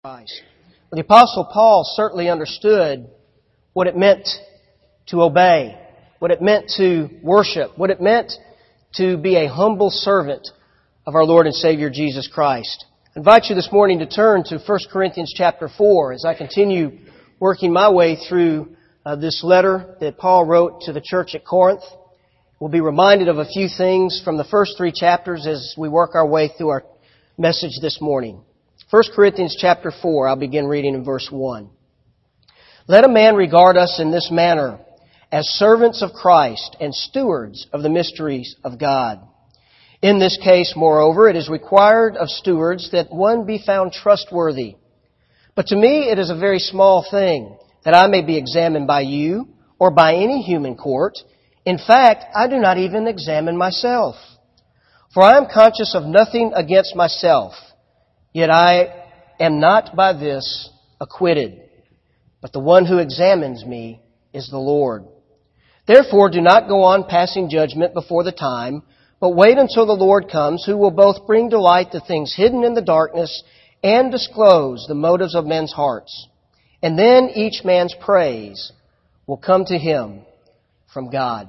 Christ. Well, the Apostle Paul certainly understood what it meant to obey, what it meant to worship, what it meant to be a humble servant of our Lord and Savior Jesus Christ. I invite you this morning to turn to 1 Corinthians chapter 4 as I continue working my way through this letter that Paul wrote to the church at Corinth. We'll be reminded of a few things from the first 3 chapters as we work our way through our message this morning. 1 Corinthians chapter 4, I'll begin reading in verse 1. Let a man regard us in this manner, as servants of Christ and stewards of the mysteries of God. In this case, moreover, it is required of stewards that one be found trustworthy. But to me it is a very small thing that I may be examined by you or by any human court. In fact, I do not even examine myself. For I am conscious of nothing against myself. Yet I am not by this acquitted, but the one who examines me is the Lord. Therefore, do not go on passing judgment before the time, but wait until the Lord comes, who will both bring to light the things hidden in the darkness and disclose the motives of men's hearts. And then each man's praise will come to him from God.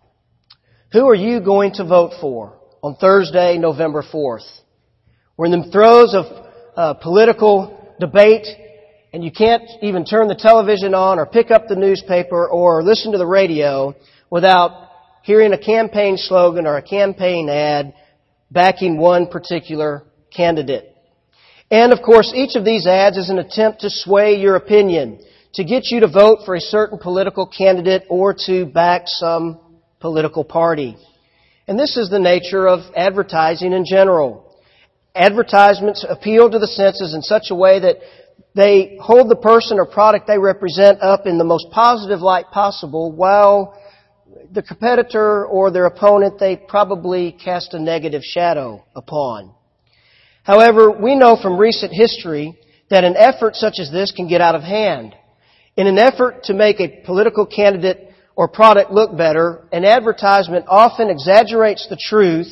Who are you going to vote for on Thursday, November 4th? We're in the throes of political debate, and you can't even turn the television on or pick up the newspaper or listen to the radio without hearing a campaign slogan or a campaign ad backing one particular candidate. And of course, each of these ads is an attempt to sway your opinion, to get you to vote for a certain political candidate or to back some political party. And this is the nature of advertising in general. Advertisements appeal to the senses in such a way that they hold the person or product they represent up in the most positive light possible, while the competitor or their opponent they probably cast a negative shadow upon. However, we know from recent history that an effort such as this can get out of hand. In an effort to make a political candidate or product look better, an advertisement often exaggerates the truth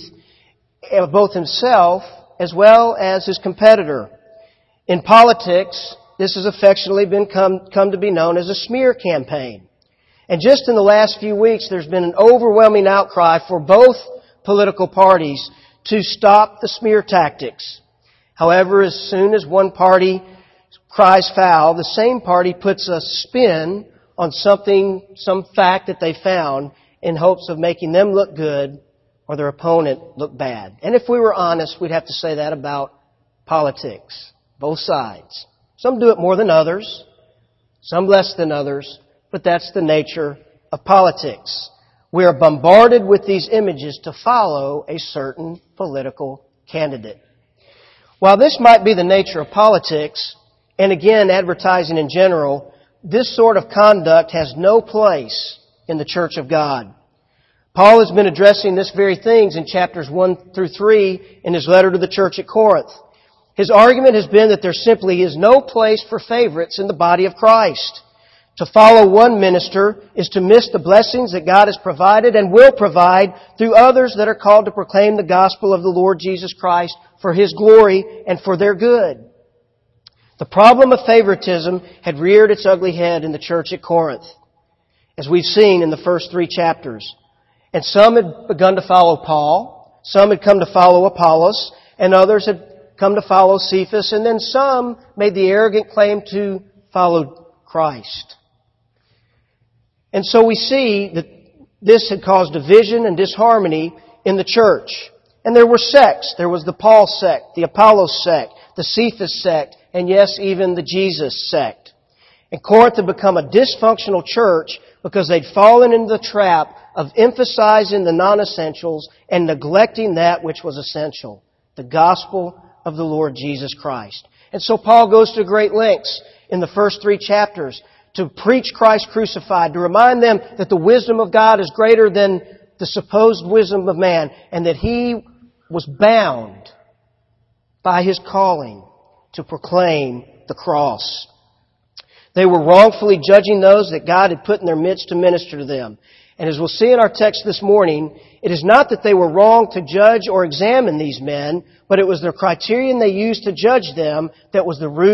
of both himself as well as his competitor. In politics, this has affectionately come to be known as a smear campaign. And just in the last few weeks, there's been an overwhelming outcry for both political parties to stop the smear tactics. However, as soon as one party cries foul, the same party puts a spin on some fact that they found in hopes of making them look good or their opponent look bad. And if we were honest, we'd have to say that about politics. Both sides. Some do it more than others, some less than others, but that's the nature of politics. We are bombarded with these images to follow a certain political candidate. While this might be the nature of politics, and again advertising in general, this sort of conduct has no place in the Church of God. Paul has been addressing this very things in chapters 1 through 3 in his letter to the church at Corinth. His argument has been that there simply is no place for favorites in the body of Christ. To follow one minister is to miss the blessings that God has provided and will provide through others that are called to proclaim the gospel of the Lord Jesus Christ for His glory and for their good. The problem of favoritism had reared its ugly head in the church at Corinth, as we've seen in the first 3 chapters. And some had begun to follow Paul, some had come to follow Apollos, and others had come to follow Cephas, and then some made the arrogant claim to follow Christ. And so we see that this had caused division and disharmony in the church. And there were sects. There was the Paul sect, the Apollos sect, the Cephas sect, and yes, even the Jesus sect. And Corinth had become a dysfunctional church because they'd fallen into the trap of emphasizing the non-essentials and neglecting that which was essential, the gospel of the Lord Jesus Christ. And so Paul goes to great lengths in the first 3 chapters to preach Christ crucified, to remind them that the wisdom of God is greater than the supposed wisdom of man, and that He was bound by His calling to proclaim the cross. They were wrongfully judging those that God had put in their midst to minister to them. And as we'll see in our text this morning, it is not that they were wrong to judge or examine these men, but it was the criterion they used to judge them that was the root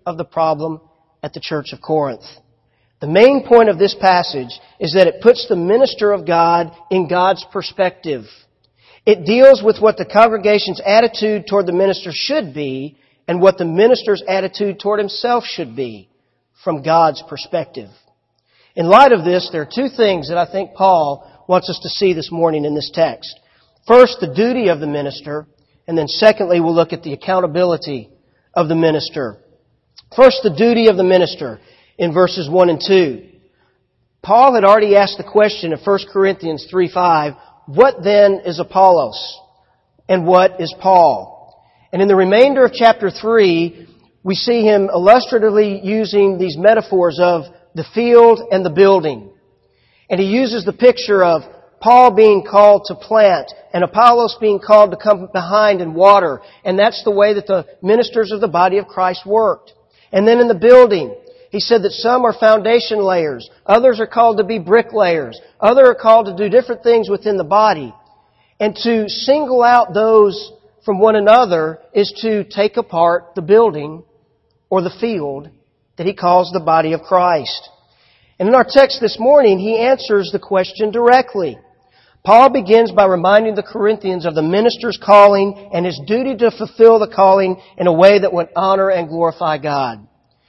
of the problem at the church of Corinth. The main point of this passage is that it puts the minister of God in God's perspective. It deals with what the congregation's attitude toward the minister should be and what the minister's attitude toward himself should be from God's perspective. In light of this, there are two things that I think Paul wants us to see this morning in this text. First, the duty of the minister, and then secondly, we'll look at the accountability of the minister. First, the duty of the minister in verses 1 and 2. Paul had already asked the question in 1 Corinthians 3:5, what then is Apollos? And what is Paul? And in the remainder of chapter 3, we see him illustratively using these metaphors of the field and the building. And he uses the picture of Paul being called to plant and Apollos being called to come behind and water. And that's the way that the ministers of the body of Christ worked. And then in the building, he said that some are foundation layers. Others are called to be bricklayers. Others are called to do different things within the body. And to single out those from one another is to take apart the building or the field that he calls the body of Christ. And in our text this morning, he answers the question directly. Paul begins by reminding the Corinthians of the minister's calling and his duty to fulfill the calling in a way that would honor and glorify God.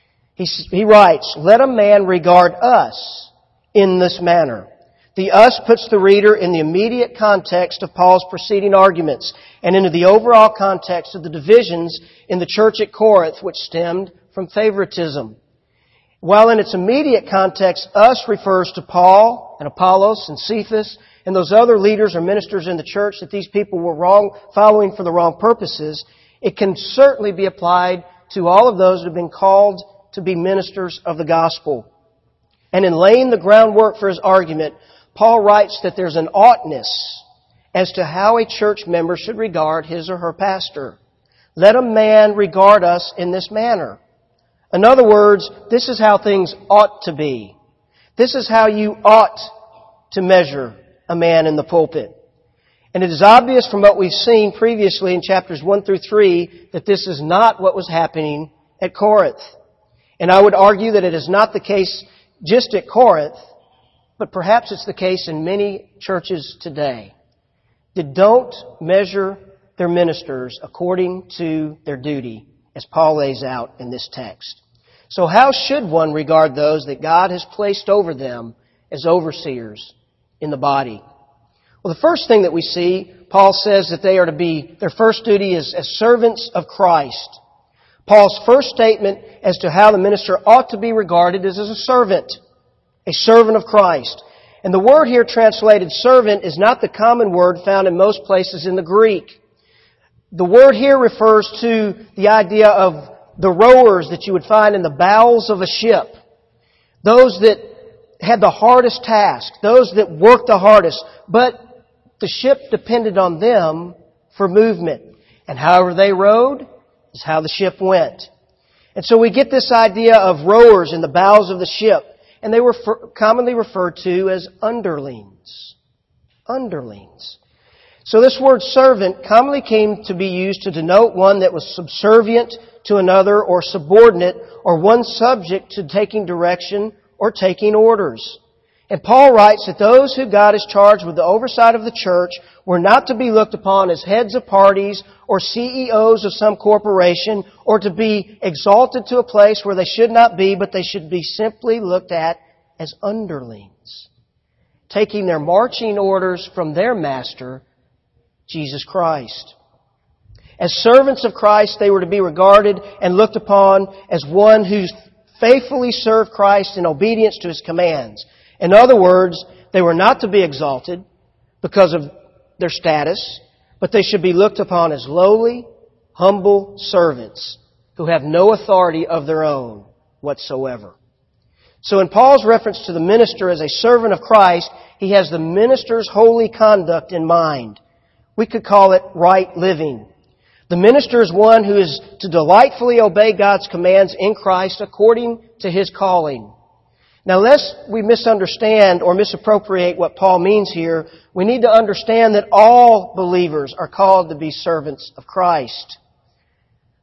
He writes, "Let a man regard us in this manner." The us puts the reader in the immediate context of Paul's preceding arguments and into the overall context of the divisions in the church at Corinth, which stemmed from favoritism. While in its immediate context, us refers to Paul and Apollos and Cephas and those other leaders or ministers in the church that these people were following for the wrong purposes, it can certainly be applied to all of those who have been called to be ministers of the gospel. And in laying the groundwork for his argument, Paul writes that there's an oughtness as to how a church member should regard his or her pastor. Let a man regard us in this manner. In other words, this is how things ought to be. This is how you ought to measure a man in the pulpit. And it is obvious from what we've seen previously in chapters 1 through 3 that this is not what was happening at Corinth. And I would argue that it is not the case just at Corinth, but perhaps it's the case in many churches today that don't measure their ministers according to their duty, as Paul lays out in this text. So how should one regard those that God has placed over them as overseers in the body? Well, the first thing that we see, Paul says that they are to be, their first duty is as servants of Christ. Paul's first statement as to how the minister ought to be regarded is as a servant of Christ. And the word here translated servant is not the common word found in most places in the Greek. The word here refers to the idea of the rowers that you would find in the bowels of a ship. Those that had the hardest task, those that worked the hardest, but the ship depended on them for movement. And however they rowed is how the ship went. And so we get this idea of rowers in the bowels of the ship. And they were commonly referred to as underlings. Underlings. So this word servant commonly came to be used to denote one that was subservient to another or subordinate or one subject to taking direction or taking orders. And Paul writes that those who God has charged with the oversight of the church were not to be looked upon as heads of parties or CEOs of some corporation or to be exalted to a place where they should not be, but they should be simply looked at as underlings, taking their marching orders from their master, Jesus Christ. As servants of Christ, they were to be regarded and looked upon as one who faithfully served Christ in obedience to His commands. In other words, they were not to be exalted because of their status, but they should be looked upon as lowly, humble servants who have no authority of their own whatsoever. So in Paul's reference to the minister as a servant of Christ, he has the minister's holy conduct in mind. We could call it right living. The minister is one who is to delightfully obey God's commands in Christ according to his calling. Now, lest we misunderstand or misappropriate what Paul means here, we need to understand that all believers are called to be servants of Christ.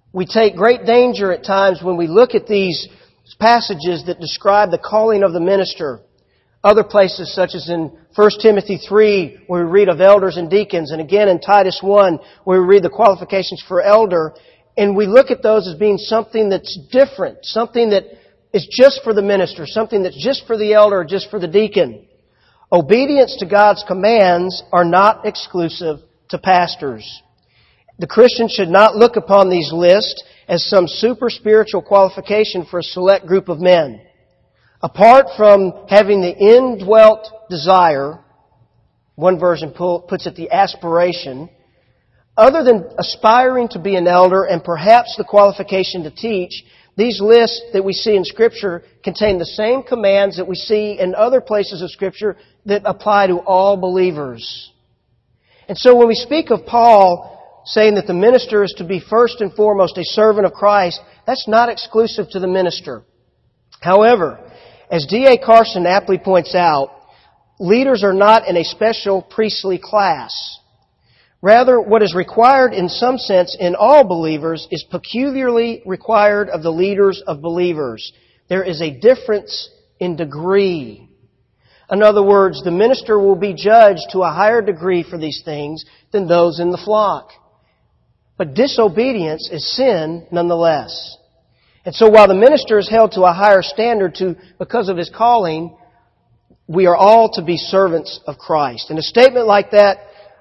We take great danger at times when we look at these passages that describe the calling of the minister. Other places, such as in 1 Timothy 3, where we read of elders and deacons, and again in Titus 1, where we read the qualifications for elder, and we look at those as being something that's different, something that is just for the minister, something that's just for the elder, or just for the deacon. Obedience to God's commands are not exclusive to pastors. The Christian should not look upon these lists as some super spiritual qualification for a select group of men. Apart from having the indwelt desire, one version puts it the aspiration, other than aspiring to be an elder and perhaps the qualification to teach, these lists that we see in Scripture contain the same commands that we see in other places of Scripture that apply to all believers. And so when we speak of Paul saying that the minister is to be first and foremost a servant of Christ, that's not exclusive to the minister. However, as D.A. Carson aptly points out, leaders are not in a special priestly class. Rather, what is required in some sense in all believers is peculiarly required of the leaders of believers. There is a difference in degree. In other words, the minister will be judged to a higher degree for these things than those in the flock. But disobedience is sin nonetheless. And so while the minister is held to a higher standard because of his calling, we are all to be servants of Christ. And a statement like that,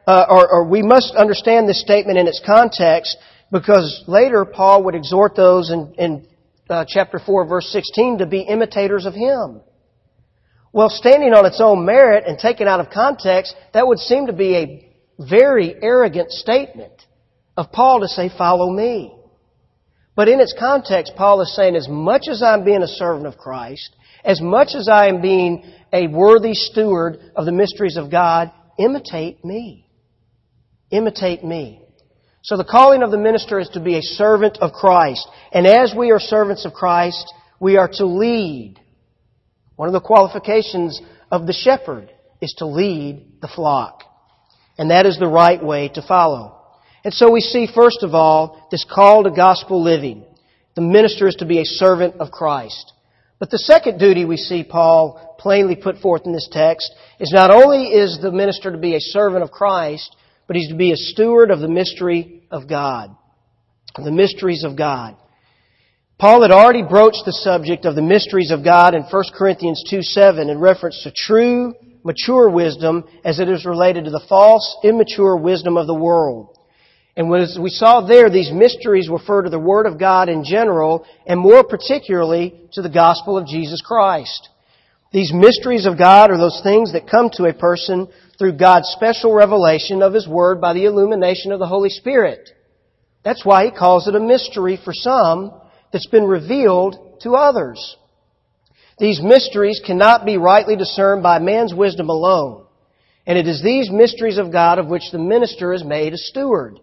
or we must understand this statement in its context, because later Paul would exhort those in chapter 4, verse 16, to be imitators of him. Well, standing on its own merit and taken out of context, that would seem to be a very arrogant statement of Paul to say, follow me. But in its context, Paul is saying, as much as I'm being a servant of Christ, as much as I am being a worthy steward of the mysteries of God, imitate me. Imitate me. So the calling of the minister is to be a servant of Christ. And as we are servants of Christ, we are to lead. One of the qualifications of the shepherd is to lead the flock. And that is the right way to follow. And so we see, first of all, this call to gospel living. The minister is to be a servant of Christ. But the second duty we see Paul plainly put forth in this text is not only is the minister to be a servant of Christ, but he's to be a steward of the mystery of God. The mysteries of God. Paul had already broached the subject of the mysteries of God in 1 Corinthians 2:7 in reference to true, mature wisdom as it is related to the false, immature wisdom of the world. And as we saw there, these mysteries refer to the Word of God in general, and more particularly to the gospel of Jesus Christ. These mysteries of God are those things that come to a person through God's special revelation of His Word by the illumination of the Holy Spirit. That's why He calls it a mystery for some that's been revealed to others. These mysteries cannot be rightly discerned by man's wisdom alone. And it is these mysteries of God of which the minister is made a steward.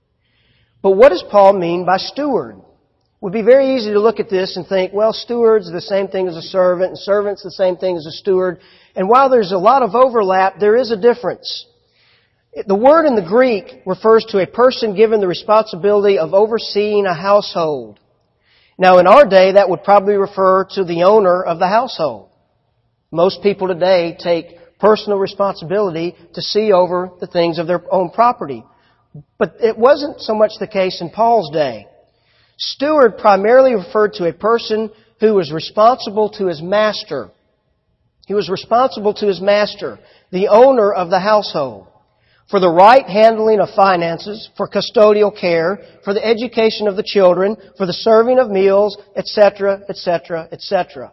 But what does Paul mean by steward? It would be very easy to look at this and think, well, steward's the same thing as a servant, and servant's the same thing as a steward. And while there's a lot of overlap, there is a difference. The word in the Greek refers to a person given the responsibility of overseeing a household. Now, in our day, that would probably refer to the owner of the household. Most people today take personal responsibility to see over the things of their own property. But it wasn't so much the case in Paul's day. Steward primarily referred to a person who was responsible to his master. He was responsible to his master, the owner of the household, for the right handling of finances, for custodial care, for the education of the children, for the serving of meals, etc., etc., etc.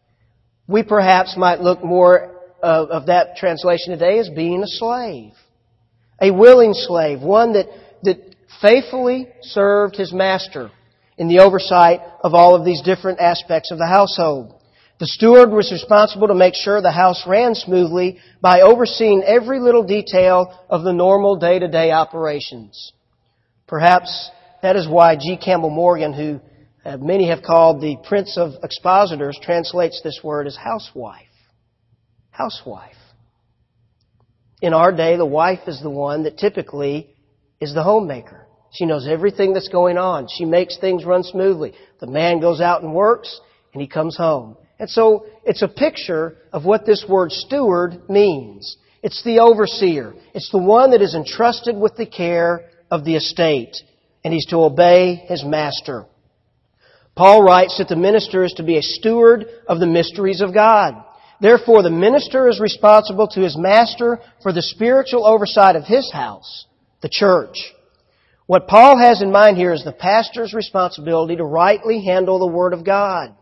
We perhaps might look more of that translation today as being a slave. A willing slave, one that faithfully served his master in the oversight of all of these different aspects of the household. The steward was responsible to make sure the house ran smoothly by overseeing every little detail of the normal day-to-day operations. Perhaps that is why G. Campbell Morgan, who many have called the Prince of Expositors, translates this word as housewife. Housewife. In our day, the wife is the one that typically is the homemaker. She knows everything that's going on. She makes things run smoothly. The man goes out and works, and he comes home. And so it's a picture of what this word steward means. It's the overseer. It's the one that is entrusted with the care of the estate, and he's to obey his master. Paul writes that the minister is to be a steward of the mysteries of God. Therefore, the minister is responsible to his master for the spiritual oversight of his house, the church. What Paul has in mind here is the pastor's responsibility to rightly handle the Word of God.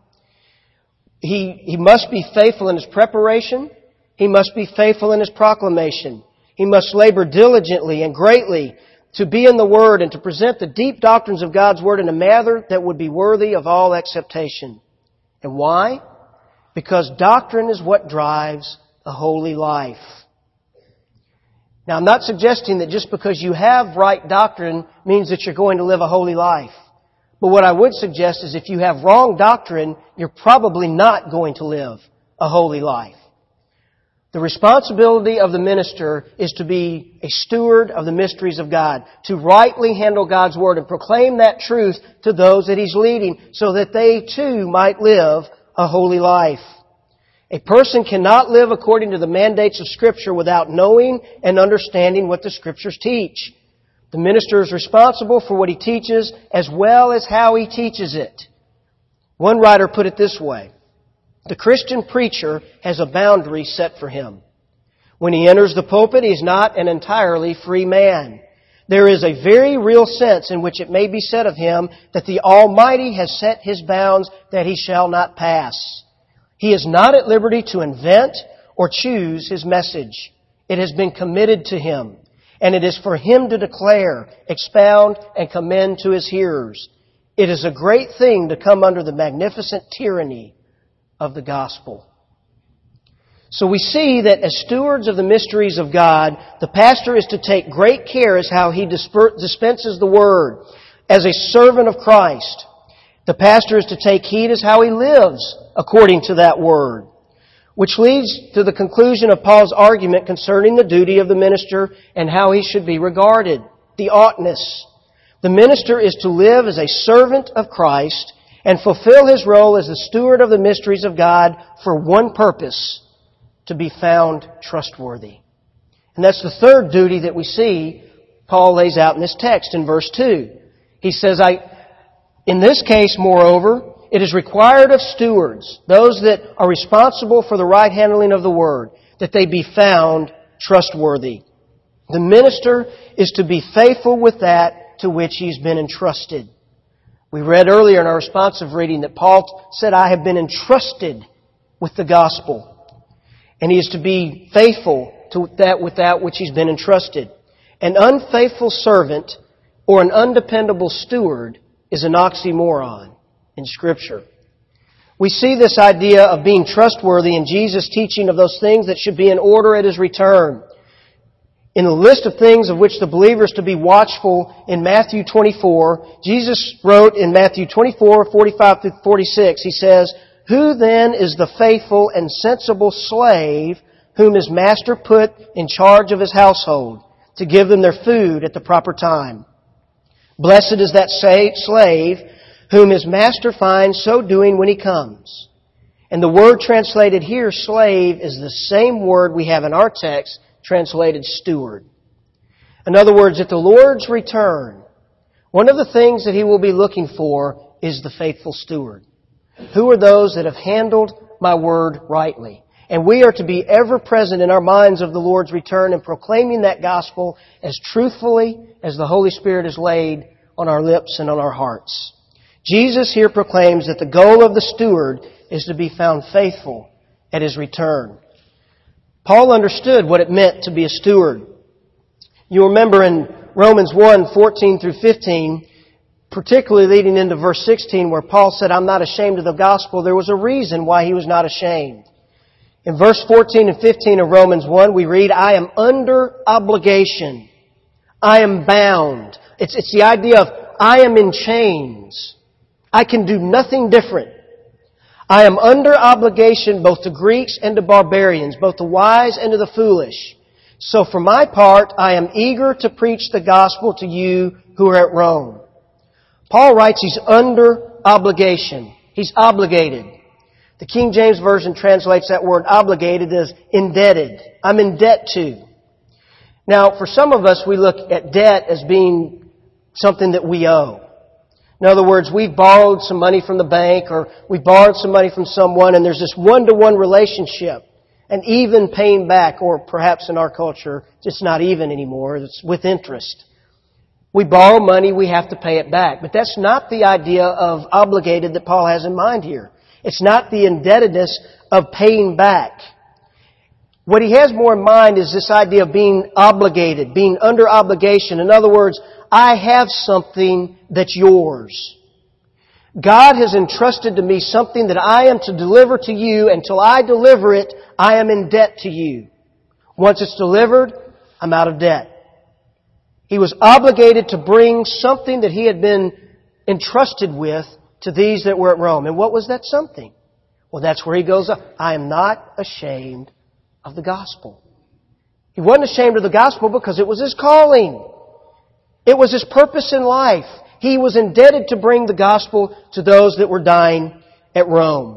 He must be faithful in his preparation. He must be faithful in his proclamation. He must labor diligently and greatly to be in the Word and to present the deep doctrines of God's Word in a manner that would be worthy of all acceptation. And why? Because doctrine is what drives a holy life. Now, I'm not suggesting that just because you have right doctrine means that you're going to live a holy life. But what I would suggest is if you have wrong doctrine, you're probably not going to live a holy life. The responsibility of the minister is to be a steward of the mysteries of God, to rightly handle God's Word and proclaim that truth to those that he's leading so that they too might live a holy life. A person cannot live according to the mandates of Scripture without knowing and understanding what the Scriptures teach. The minister is responsible for what he teaches as well as how he teaches it. One writer put it this way: the Christian preacher has a boundary set for him. When he enters the pulpit, he is not an entirely free man. There is a very real sense in which it may be said of him that the Almighty has set His bounds that He shall not pass. He is not at liberty to invent or choose His message. It has been committed to Him, and it is for Him to declare, expound, and commend to His hearers. It is a great thing to come under the magnificent tyranny of the gospel. So we see that as stewards of the mysteries of God, the pastor is to take great care as how he dispenses the Word. As a servant of Christ, the pastor is to take heed as how he lives according to that Word. Which leads to the conclusion of Paul's argument concerning the duty of the minister and how he should be regarded, the oughtness. The minister is to live as a servant of Christ and fulfill his role as the steward of the mysteries of God for one purpose: to be found trustworthy. And that's the third duty that we see Paul lays out in this text in verse 2. He says, in this case, moreover, it is required of stewards, those that are responsible for the right handling of the Word, that they be found trustworthy. The minister is to be faithful with that to which he's been entrusted. We read earlier in our responsive reading that Paul said, I have been entrusted with the gospel. And he is to be faithful to that with that which he's been entrusted. An unfaithful servant or an undependable steward is an oxymoron in Scripture. We see this idea of being trustworthy in Jesus' teaching of those things that should be in order at His return. In the list of things of which the believer is to be watchful in Matthew 24, Jesus wrote in Matthew 24, 45 through 46, He says, Who then is the faithful and sensible slave whom his master put in charge of his household to give them their food at the proper time? Blessed is that slave whom his master finds so doing when he comes. And the word translated here, slave, is the same word we have in our text translated steward. In other words, at the Lord's return, one of the things that He will be looking for is the faithful steward. Who are those that have handled my word rightly? And we are to be ever present in our minds of the Lord's return and proclaiming that gospel as truthfully as the Holy Spirit has laid on our lips and on our hearts. Jesus here proclaims that the goal of the steward is to be found faithful at His return. Paul understood what it meant to be a steward. You remember in Romans 1, 14 through 15, particularly leading into verse 16, where Paul said, I'm not ashamed of the gospel. There was a reason why he was not ashamed. In verse 14 and 15 of Romans 1, we read, I am under obligation. I am bound. It's the idea of I am in chains. I can do nothing different. I am under obligation both to Greeks and to barbarians, both the wise and to the foolish. So for my part, I am eager to preach the gospel to you who are at Rome. Paul writes he's under obligation. He's obligated. The King James Version translates that word obligated as indebted. I'm in debt to. Now, for some of us, we look at debt as being something that we owe. In other words, we've borrowed some money from the bank or we borrowed some money from someone and there's this one-to-one relationship, an even paying back, or perhaps in our culture, it's not even anymore, it's with interest. We borrow money, we have to pay it back. But that's not the idea of obligated that Paul has in mind here. It's not the indebtedness of paying back. What he has more in mind is this idea of being obligated, being under obligation. In other words, I have something that's yours. God has entrusted to me something that I am to deliver to you. Until I deliver it, I am in debt to you. Once it's delivered, I'm out of debt. He was obligated to bring something that he had been entrusted with to these that were at Rome. And what was that something? Well, that's where he goes up. I am not ashamed of the gospel. He wasn't ashamed of the gospel because it was his calling. It was his purpose in life. He was indebted to bring the gospel to those that were dying at Rome.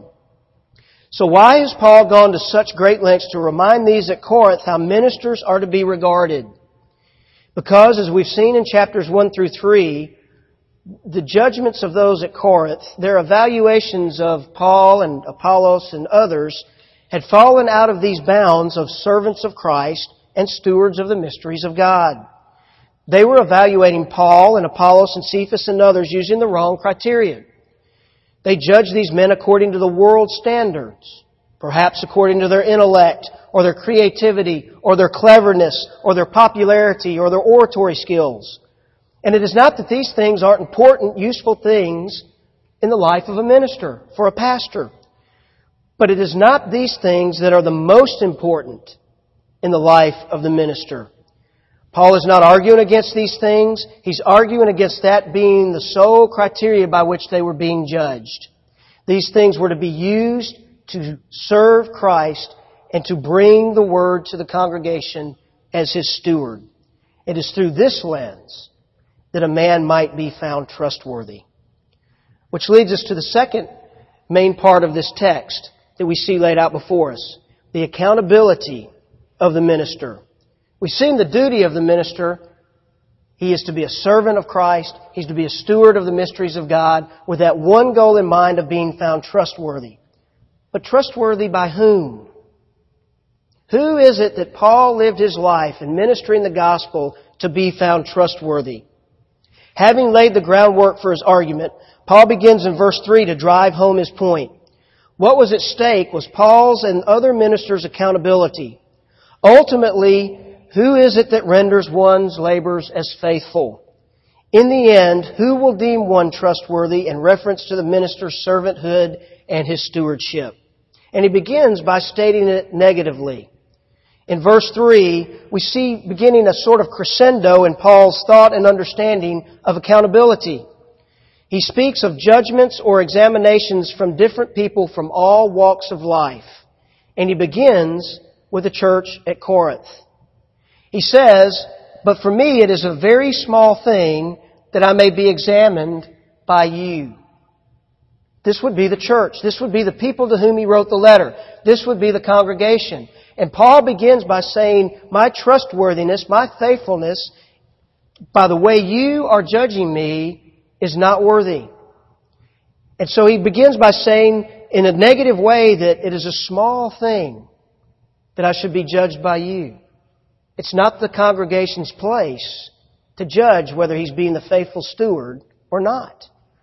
So why has Paul gone to such great lengths to remind these at Corinth how ministers are to be regarded? Because, as we've seen in chapters 1 through 3, the judgments of those at Corinth, their evaluations of Paul and Apollos and others, had fallen out of these bounds of servants of Christ and stewards of the mysteries of God. They were evaluating Paul and Apollos and Cephas and others using the wrong criteria. They judged these men according to the world's standards, perhaps according to their intellect or their creativity or their cleverness or their popularity or their oratory skills. And it is not that these things aren't important, useful things in the life of a minister, for a pastor. But it is not these things that are the most important in the life of the minister. Paul is not arguing against these things. He's arguing against that being the sole criteria by which they were being judged. These things were to be used to serve Christ and to bring the Word to the congregation as His steward. It is through this lens that a man might be found trustworthy. Which leads us to the second main part of this text that we see laid out before us. The accountability of the minister. We've seen the duty of the minister. He is to be a servant of Christ. He's to be a steward of the mysteries of God with that one goal in mind of being found trustworthy. But trustworthy by whom? Who is it that Paul lived his life in ministering the gospel to be found trustworthy? Having laid the groundwork for his argument, Paul begins in verse 3 to drive home his point. What was at stake was Paul's and other ministers' accountability. Ultimately, who is it that renders one's labors as faithful? In the end, who will deem one trustworthy in reference to the minister's servanthood and his stewardship? And he begins by stating it negatively. In verse 3, we see beginning a sort of crescendo in Paul's thought and understanding of accountability. He speaks of judgments or examinations from different people from all walks of life. And he begins with the church at Corinth. He says, "But for me it is a very small thing that I may be examined by you." This would be the church. This would be the people to whom he wrote the letter. This would be the congregation. And Paul begins by saying, my trustworthiness, my faithfulness, by the way you are judging me, is not worthy. And so he begins by saying in a negative way that it is a small thing that I should be judged by you. It's not the congregation's place to judge whether he's being the faithful steward or not.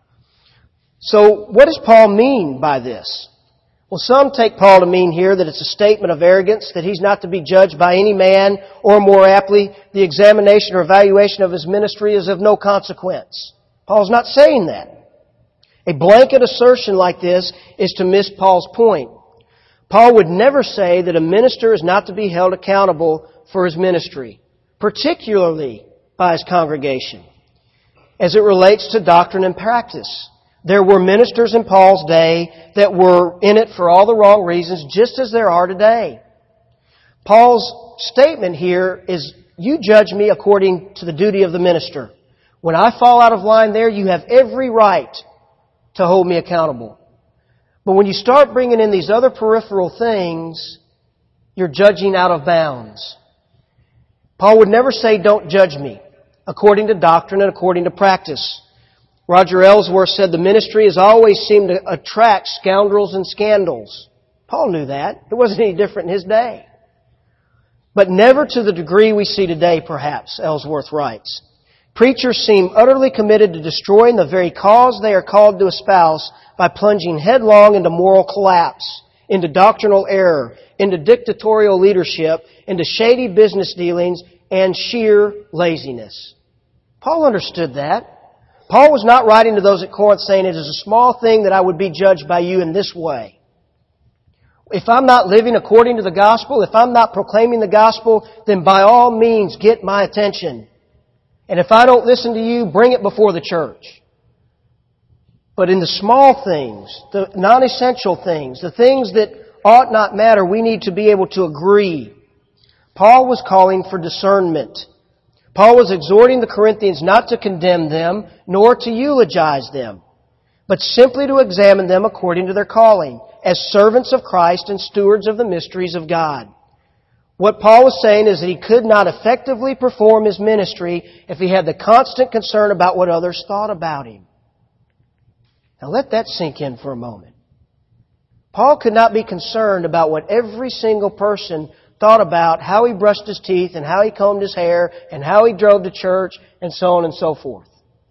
So what does Paul mean by this? Well, some take Paul to mean here that it's a statement of arrogance, that he's not to be judged by any man, or more aptly, the examination or evaluation of his ministry is of no consequence. Paul's not saying that. A blanket assertion like this is to miss Paul's point. Paul would never say that a minister is not to be held accountable for his ministry, particularly by his congregation, as it relates to doctrine and practice. There were ministers in Paul's day that were in it for all the wrong reasons, just as there are today. Paul's statement here is, you judge me according to the duty of the minister. When I fall out of line there, you have every right to hold me accountable. But when you start bringing in these other peripheral things, you're judging out of bounds. Paul would never say, don't judge me, according to doctrine and according to practice. Roger Ellsworth said the ministry has always seemed to attract scoundrels and scandals. Paul knew that. It wasn't any different in his day. But never to the degree we see today, perhaps, Ellsworth writes. Preachers seem utterly committed to destroying the very cause they are called to espouse by plunging headlong into moral collapse, into doctrinal error, into dictatorial leadership, into shady business dealings, and sheer laziness. Paul understood that. Paul was not writing to those at Corinth saying, it is a small thing that I would be judged by you in this way. If I'm not living according to the gospel, if I'm not proclaiming the gospel, then by all means get my attention. And if I don't listen to you, bring it before the church. But in the small things, the non-essential things, the things that ought not matter, we need to be able to agree. Paul was calling for discernment. Paul was exhorting the Corinthians not to condemn them, nor to eulogize them, but simply to examine them according to their calling, as servants of Christ and stewards of the mysteries of God. What Paul was saying is that he could not effectively perform his ministry if he had the constant concern about what others thought about him. Now let that sink in for a moment. Paul could not be concerned about what every single person thought about, how he brushed his teeth and how he combed his hair and how he drove to church and so on and so forth.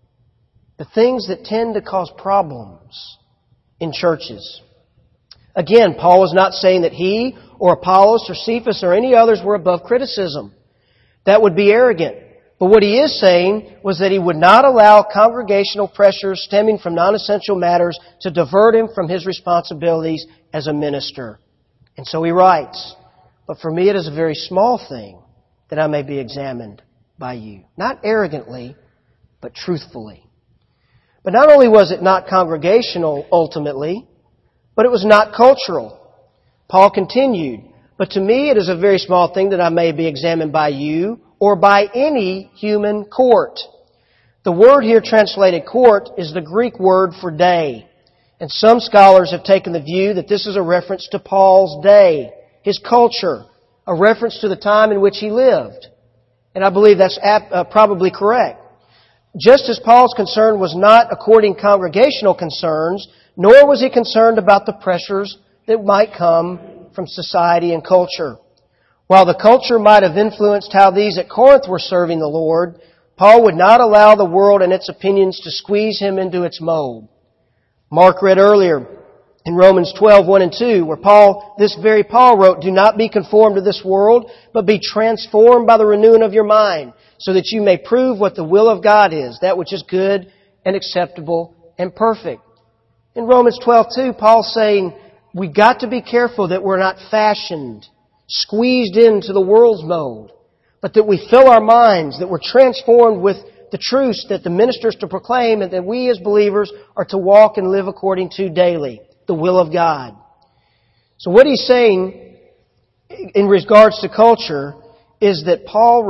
The things that tend to cause problems in churches. Again, Paul was not saying that he or Apollos or Cephas or any others were above criticism. That would be arrogant. But what he is saying was that he would not allow congregational pressures stemming from non-essential matters to divert him from his responsibilities as a minister. And so he writes, but for me it is a very small thing that I may be examined by you. Not arrogantly, but truthfully. But not only was it not congregational ultimately, but it was not cultural. Paul continued, but to me it is a very small thing that I may be examined by you or by any human court. The word here translated court is the Greek word for day. And some scholars have taken the view that this is a reference to Paul's day, his culture, a reference to the time in which he lived. And I believe that's probably correct. Just as Paul's concern was not according congregational concerns, nor was he concerned about the pressures that might come from society and culture. While the culture might have influenced how these at Corinth were serving the Lord, Paul would not allow the world and its opinions to squeeze him into its mold. Mark read earlier in Romans 12:1 and 2, where this very Paul wrote, do not be conformed to this world, but be transformed by the renewing of your mind, so that you may prove what the will of God is, that which is good and acceptable and perfect. In Romans 12:2, Paul's saying, we got to be careful that we're not fashioned, squeezed into the world's mold, but that we fill our minds, that we're transformed with the truths that the ministers to proclaim and that we as believers are to walk and live according to daily, the will of God. So what he's saying in regards to culture is that Paul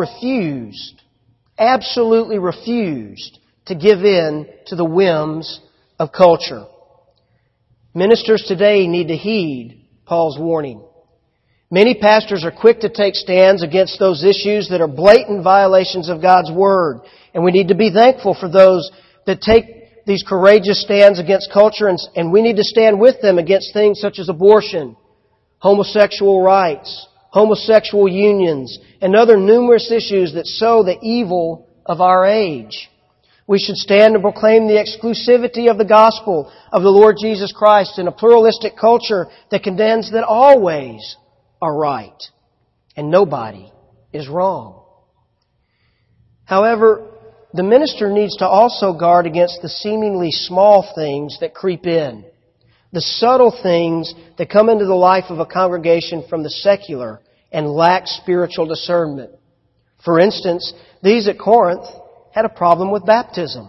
absolutely refused to give in to the whims of culture. Ministers today need to heed Paul's warning. Many pastors are quick to take stands against those issues that are blatant violations of God's Word. And we need to be thankful for those that take these courageous stands against culture, and we need to stand with them against things such as abortion, homosexual rights, homosexual unions, and other numerous issues that sow the evil of our age. We should stand and proclaim the exclusivity of the gospel of the Lord Jesus Christ in a pluralistic culture that contends that all ways are right and nobody is wrong. However, the minister needs to also guard against the seemingly small things that creep in, the subtle things that come into the life of a congregation from the secular and lack spiritual discernment. For instance, these at Corinth had a problem with baptism.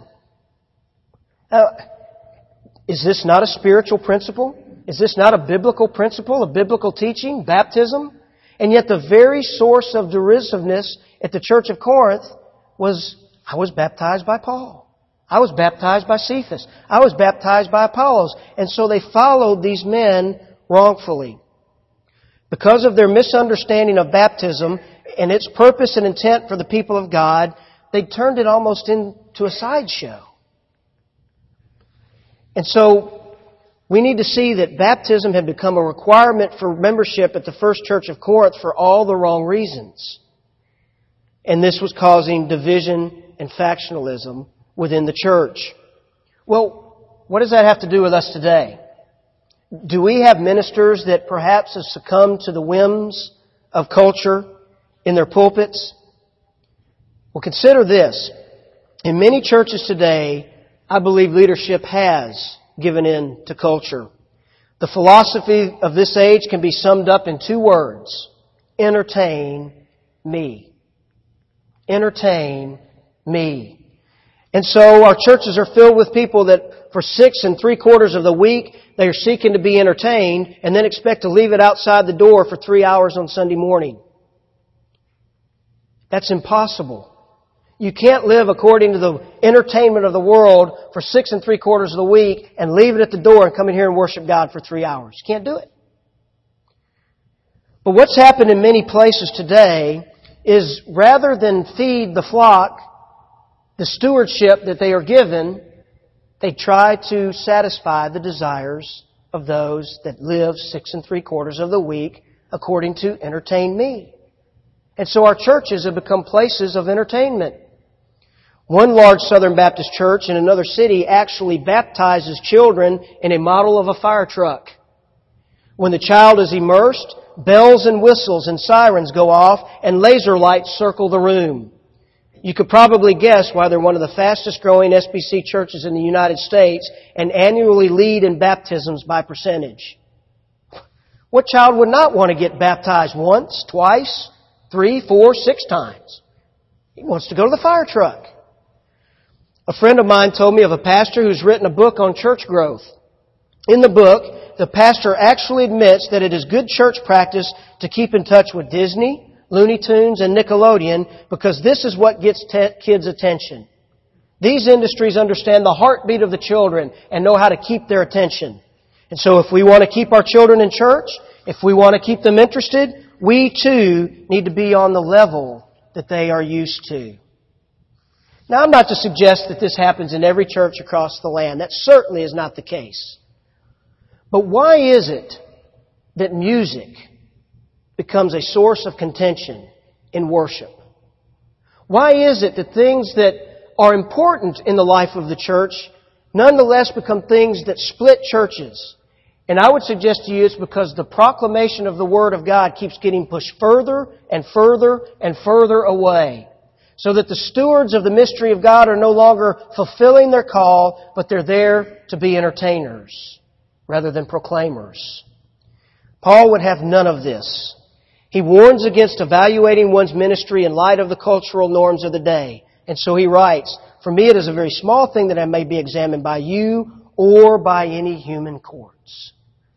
Now, is this not a spiritual principle? Is this not a biblical principle, a biblical teaching, baptism? And yet the very source of derisiveness at the church of Corinth was, I was baptized by Paul. I was baptized by Cephas. I was baptized by Apollos. And so they followed these men wrongfully. Because of their misunderstanding of baptism and its purpose and intent for the people of God, they turned it almost into a sideshow. And so we need to see that baptism had become a requirement for membership at the first church of Corinth for all the wrong reasons. And this was causing division and factionalism within the church. Well, what does that have to do with us today? Do we have ministers that perhaps have succumbed to the whims of culture in their pulpits? Well, consider this. In many churches today, I believe leadership has given in to culture. The philosophy of this age can be summed up in 2 words. Entertain me. Entertain me. And so our churches are filled with people that for 6 3/4 of the week, they are seeking to be entertained and then expect to leave it outside the door for 3 hours on Sunday morning. That's impossible. You can't live according to the entertainment of the world for 6 3/4 of the week and leave it at the door and come in here and worship God for 3 hours. You can't do it. But what's happened in many places today is rather than feed the flock the stewardship that they are given, they try to satisfy the desires of those that live 6 3/4 of the week according to entertain me. And so our churches have become places of entertainment. One large Southern Baptist church in another city actually baptizes children in a model of a fire truck. When the child is immersed, bells and whistles and sirens go off and laser lights circle the room. You could probably guess why they're one of the fastest growing SBC churches in the United States and annually lead in baptisms by percentage. What child would not want to get baptized once, twice, 3, 4, 6 times? He wants to go to the fire truck. A friend of mine told me of a pastor who's written a book on church growth. In the book, the pastor actually admits that it is good church practice to keep in touch with Disney, Looney Tunes, and Nickelodeon because this is what gets kids' attention. These industries understand the heartbeat of the children and know how to keep their attention. And so if we want to keep our children in church, if we want to keep them interested, we too need to be on the level that they are used to. Now, I'm not to suggest that this happens in every church across the land. That certainly is not the case. But why is it that music becomes a source of contention in worship? Why is it that things that are important in the life of the church nonetheless become things that split churches? And I would suggest to you it's because the proclamation of the Word of God keeps getting pushed further and further and further away. So that the stewards of the mystery of God are no longer fulfilling their call, but they're there to be entertainers rather than proclaimers. Paul would have none of this. He warns against evaluating one's ministry in light of the cultural norms of the day. And so he writes, "For me it is a very small thing that I may be examined by you or by any human courts."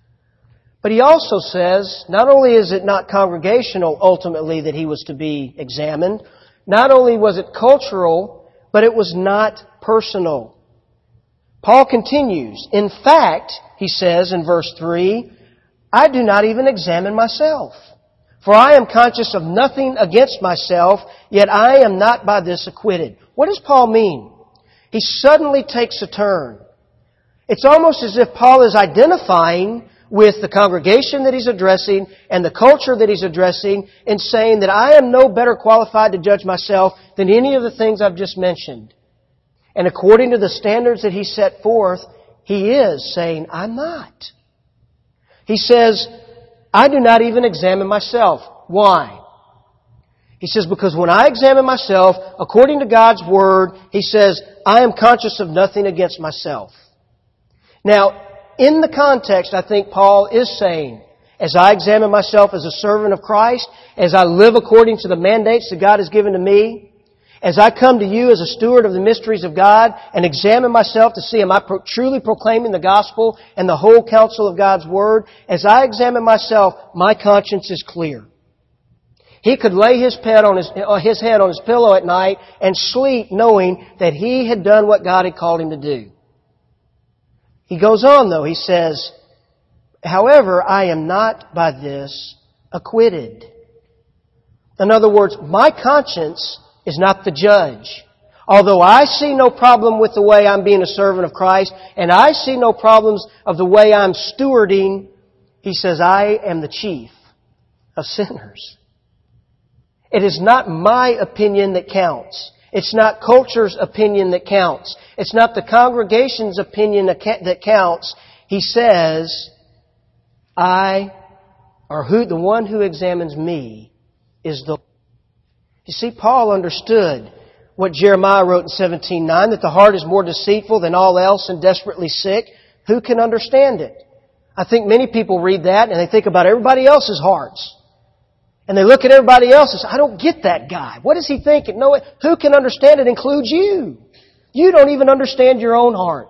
But he also says, not only is it not congregational ultimately that he was to be examined, not only was it cultural, but it was not personal. Paul continues, "In fact," he says in verse 3, "I do not even examine myself. For I am conscious of nothing against myself, yet I am not by this acquitted." What does Paul mean? He suddenly takes a turn. It's almost as if Paul is identifying with the congregation that he's addressing and the culture that he's addressing and saying that I am no better qualified to judge myself than any of the things I've just mentioned. And according to the standards that he set forth, he is saying, I'm not. He says, I do not even examine myself. Why? He says, because when I examine myself, according to God's Word, he says, I am conscious of nothing against myself. Now, in the context, I think Paul is saying, as I examine myself as a servant of Christ, as I live according to the mandates that God has given to me, as I come to you as a steward of the mysteries of God and examine myself to see am I truly proclaiming the gospel and the whole counsel of God's Word, as I examine myself, my conscience is clear. He could lay his head on his pillow at night and sleep knowing that he had done what God had called him to do. He goes on though, he says, however, I am not by this acquitted. In other words, my conscience is not the judge. Although I see no problem with the way I'm being a servant of Christ, and I see no problems of the way I'm stewarding, he says, I am the chief of sinners. It is not my opinion that counts. It's not culture's opinion that counts. It's not the congregation's opinion that counts. He says, the one who examines me is the... You see, Paul understood what Jeremiah wrote in 17:9, that the heart is more deceitful than all else and desperately sick. Who can understand it? I think many people read that and they think about everybody else's hearts. And they look at everybody else and say, I don't get that guy. What is he thinking? No, who can understand it includes you. You don't even understand your own heart.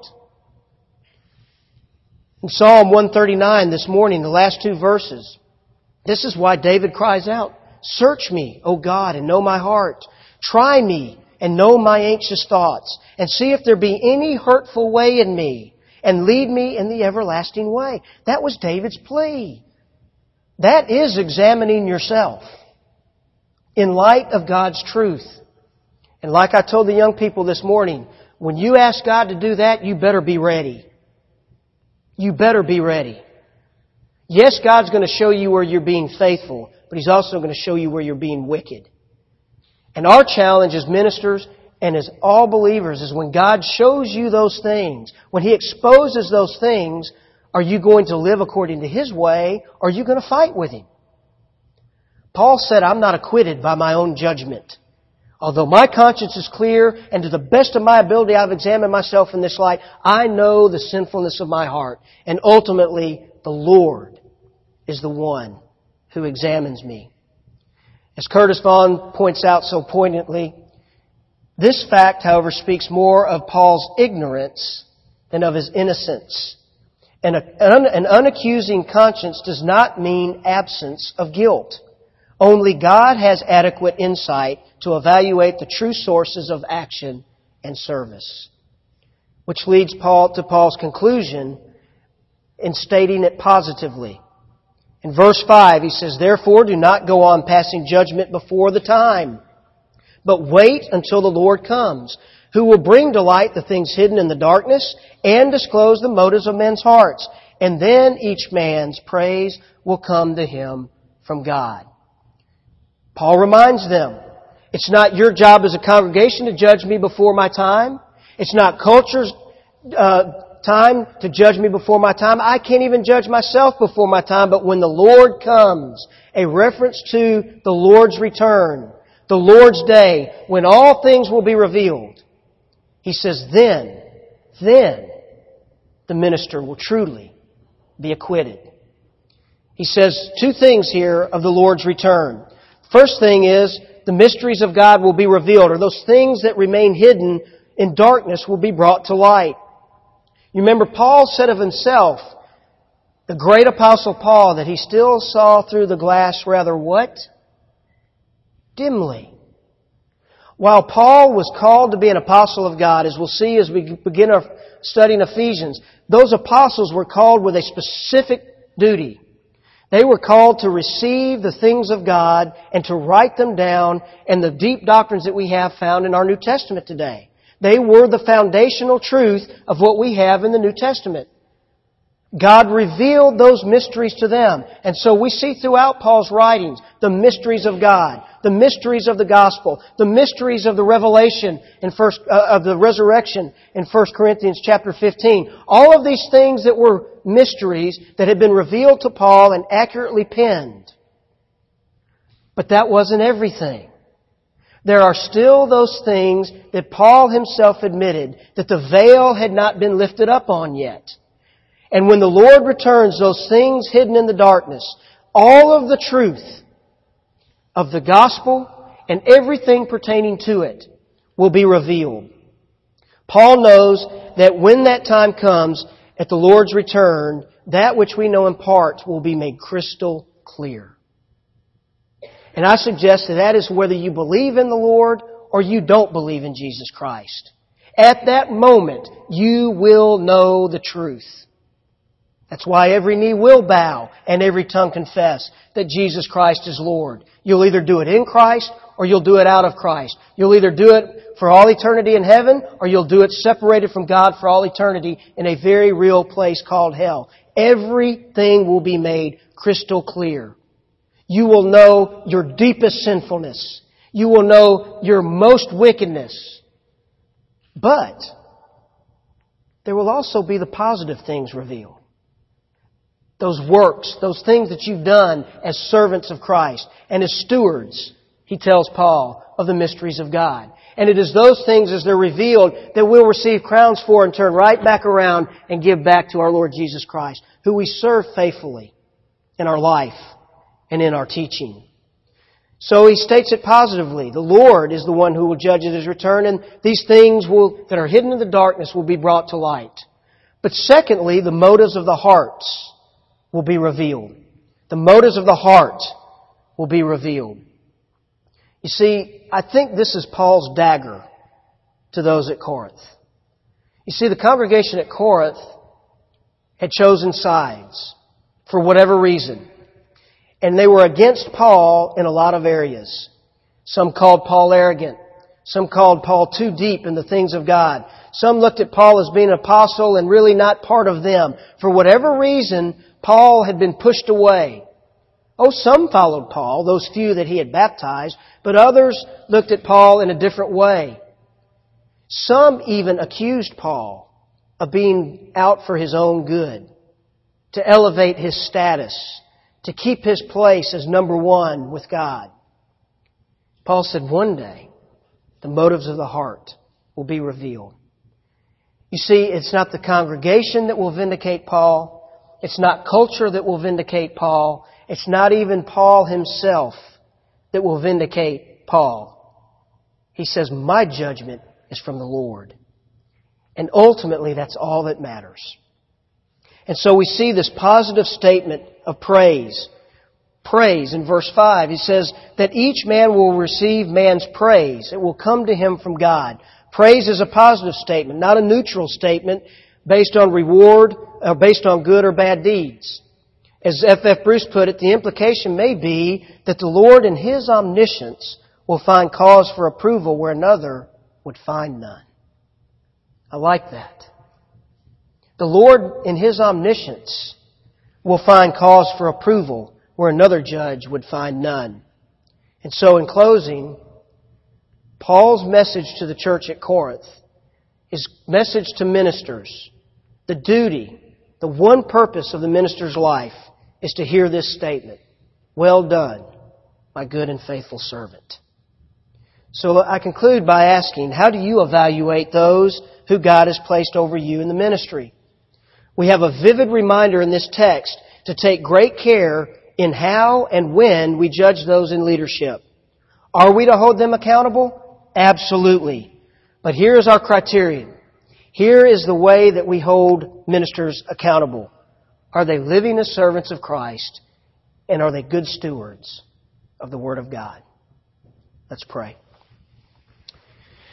In Psalm 139 this morning, the last two verses, this is why David cries out, search me, O God, and know my heart. Try me and know my anxious thoughts, and see if there be any hurtful way in me, and lead me in the everlasting way. That was David's plea. That is examining yourself in light of God's truth. And like I told the young people this morning, when you ask God to do that, you better be ready. You better be ready. Yes, God's going to show you where you're being faithful, but He's also going to show you where you're being wicked. And our challenge as ministers and as all believers is when God shows you those things, when He exposes those things, are you going to live according to His way, or are you going to fight with Him? Paul said, I'm not acquitted by my own judgment. Although my conscience is clear, and to the best of my ability I've examined myself in this light, I know the sinfulness of my heart. And ultimately, the Lord is the one who examines me. As Curtis Vaughan points out so poignantly, this fact, however, speaks more of Paul's ignorance than of his innocence. An unaccusing conscience does not mean absence of guilt. Only God has adequate insight to evaluate the true sources of action and service. Which leads Paul to Paul's conclusion in stating it positively. In verse 5, he says, therefore do not go on passing judgment before the time, but wait until the Lord comes, who will bring to light the things hidden in the darkness and disclose the motives of men's hearts. And then each man's praise will come to him from God. Paul reminds them, it's not your job as a congregation to judge me before my time. It's not culture's time to judge me before my time. I can't even judge myself before my time. But when the Lord comes, a reference to the Lord's return, the Lord's day, when all things will be revealed, he says, then the minister will truly be acquitted. He says two things here of the Lord's return. First thing is, the mysteries of God will be revealed, or those things that remain hidden in darkness will be brought to light. You remember Paul said of himself, the great apostle Paul, that he still saw through the glass rather what? Dimly. While Paul was called to be an apostle of God, as we'll see as we begin our study in Ephesians, those apostles were called with a specific duty. They were called to receive the things of God and to write them down and the deep doctrines that we have found in our New Testament today. They were the foundational truth of what we have in the New Testament. God revealed those mysteries to them. And so we see throughout Paul's writings the mysteries of God, the mysteries of the gospel, the mysteries of the revelation of the resurrection in 1 Corinthians chapter 15. All of these things that were mysteries that had been revealed to Paul and accurately penned. But that wasn't everything. There are still those things that Paul himself admitted that the veil had not been lifted up on yet. And when the Lord returns, those things hidden in the darkness, all of the truth of the gospel and everything pertaining to it will be revealed. Paul knows that when that time comes, at the Lord's return, that which we know in part will be made crystal clear. And I suggest that is whether you believe in the Lord or you don't believe in Jesus Christ. At that moment, you will know the truth. That's why every knee will bow and every tongue confess that Jesus Christ is Lord. You'll either do it in Christ or you'll do it out of Christ. You'll either do it for all eternity in heaven or you'll do it separated from God for all eternity in a very real place called hell. Everything will be made crystal clear. You will know your deepest sinfulness. You will know your most wickedness. But there will also be the positive things revealed. Those works, those things that you've done as servants of Christ and as stewards, he tells Paul, of the mysteries of God. And it is those things as they're revealed that we'll receive crowns for and turn right back around and give back to our Lord Jesus Christ, who we serve faithfully in our life and in our teaching. So he states it positively. The Lord is the one who will judge at His return, and these things that are hidden in the darkness will be brought to light. But secondly, the motives of the hearts will be revealed. The motives of the heart will be revealed. You see, I think this is Paul's dagger to those at Corinth. You see, the congregation at Corinth had chosen sides for whatever reason. And they were against Paul in a lot of areas. Some called Paul arrogant. Some called Paul too deep in the things of God. Some looked at Paul as being an apostle and really not part of them. For whatever reason, Paul had been pushed away. Oh, some followed Paul, those few that he had baptized, but others looked at Paul in a different way. Some even accused Paul of being out for his own good, to elevate his status, to keep his place as number one with God. Paul said one day, the motives of the heart will be revealed. You see, it's not the congregation that will vindicate Paul. It's not culture that will vindicate Paul. It's not even Paul himself that will vindicate Paul. He says, my judgment is from the Lord. And ultimately, that's all that matters. And so we see this positive statement of praise. Praise in verse 5. He says that each man will receive man's praise. It will come to him from God. Praise is a positive statement, not a neutral statement based on reward or based on good or bad deeds. As F.F. Bruce put it, the implication may be that the Lord in His omniscience will find cause for approval where another would find none. I like that. The Lord in His omniscience will find cause for approval where another judge would find none. And so in closing, Paul's message to the church at Corinth, his message to ministers, the duty, the one purpose of the minister's life is to hear this statement. Well done, my good and faithful servant. So I conclude by asking, how do you evaluate those who God has placed over you in the ministry? We have a vivid reminder in this text to take great care in how and when we judge those in leadership. Are we to hold them accountable? Absolutely. But here is our criterion. Here is the way that we hold ministers accountable. Are they living as servants of Christ? And are they good stewards of the Word of God? Let's pray.